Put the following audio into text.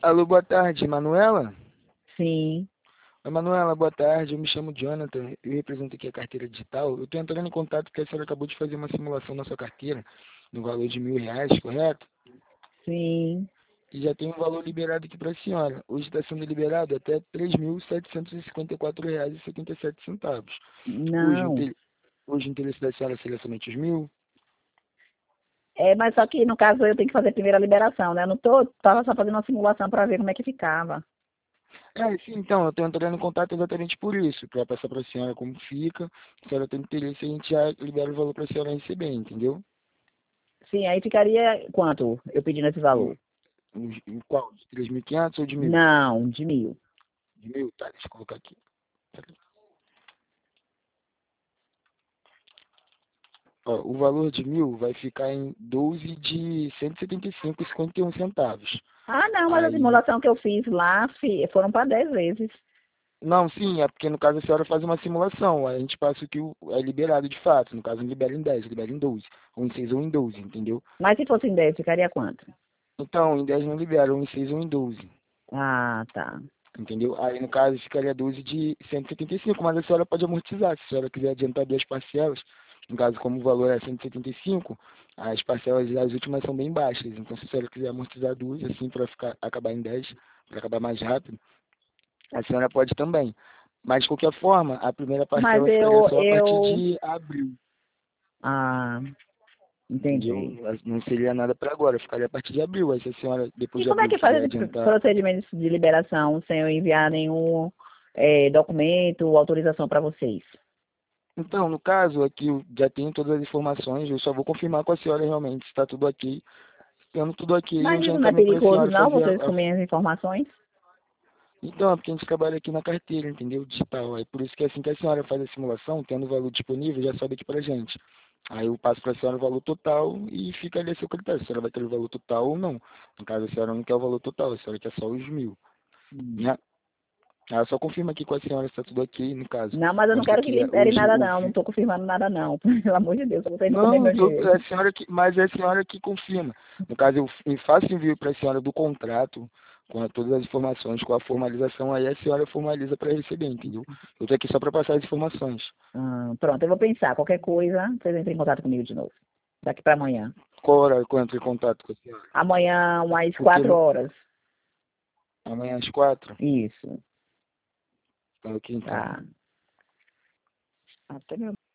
Alô, boa tarde, Manuela? Sim. Oi, Manuela, boa tarde. Eu me chamo Jonathan, eu represento aqui a carteira digital. Eu estou entrando em contato porque a senhora acabou de fazer uma simulação na sua carteira, no valor de R$ 1.000, correto? Sim. E já tem um valor liberado aqui para a senhora. Hoje está sendo liberado até R$ 3.754,77. Hoje, Não. hoje o interesse da senhora seria somente os 1.000? Mas só que no caso eu tenho que fazer a primeira liberação, né? Eu não tava só fazendo uma simulação para ver como é que ficava. Sim, então, eu estou entrando em contato exatamente por isso, para passar para a senhora como fica. Se a senhora tem interesse, a gente já libera o valor para a senhora receber, entendeu? Sim, aí ficaria quanto eu pedindo esse valor? Em qual? De 3.500 ou de 1.000? Não, de 1.000. De 1.000? Tá, deixa eu colocar aqui. Ó, o valor de 1.000 vai ficar em 12 de 175,51 centavos. Ah, não, mas a Aí, simulação que eu fiz lá foram para 10 vezes. não, sim, é porque no caso a senhora faz uma simulação, aí a gente passa o que é liberado de fato. No caso, não libera em 10, libera em 12, ou em 6 ou em 12, entendeu? Mas se fosse em 10, ficaria quanto? Então, em 10 não libera, ou em 6 ou em 12, Ah, tá. entendeu? Aí no caso ficaria 12 de 175, mas a senhora pode amortizar, se a senhora quiser adiantar duas parcelas. No caso, como o valor é 175, as parcelas das últimas são bem baixas. Então, se a senhora quiser amortizar duas, assim, para acabar em 10, para acabar mais rápido, a senhora pode também. Mas, de qualquer forma, a primeira Mas parcela ficaria eu, só a partir eu... de abril, Ah, entendeu? entendi. Não seria nada para agora, ficaria a partir de abril. Aí, se a senhora, depois E de como é abril, que faz quiser esse adiantar. procedimento de liberação sem eu enviar nenhum documento ou autorização para vocês? Então, no caso, aqui eu já tenho todas as informações, eu só vou confirmar com a senhora realmente se está tudo ok. Tendo tudo ok, eu Mas já isso não é encaminho para a perigoso, senhora não, fazer vocês com minhas informações? Então, é porque a gente trabalha aqui na carteira, entendeu? Digital. É por isso que assim que a senhora faz a simulação, tendo o valor disponível, já sobe aqui pra gente. Aí eu passo para a senhora o valor total e fica ali a seu critério. Se a senhora vai ter o valor total ou não. No caso, a senhora não quer o valor total, a senhora quer só os 1.000, Hum. né? Aí eu só confirma aqui com a senhora se está tudo ok, no caso. Não, mas eu não Consta quero que que libere hoje nada, o não. Não estou confirmando nada, não. Pelo amor de Deus, vocês não comer Não, meu dinheiro. é a senhora que, mas é a senhora que confirma. No caso, eu faço envio para a senhora do contrato, com todas as informações, com a formalização, aí a senhora formaliza para receber, entendeu? Eu estou aqui só para passar as informações. Pronto, eu vou pensar. Qualquer coisa, vocês entrem em contato comigo de novo. Daqui para amanhã. Qual hora que eu entro em contato com a senhora? Amanhã, umas Porque 4 horas. amanhã às 4, Isso. tá ok então. Tá. Até meu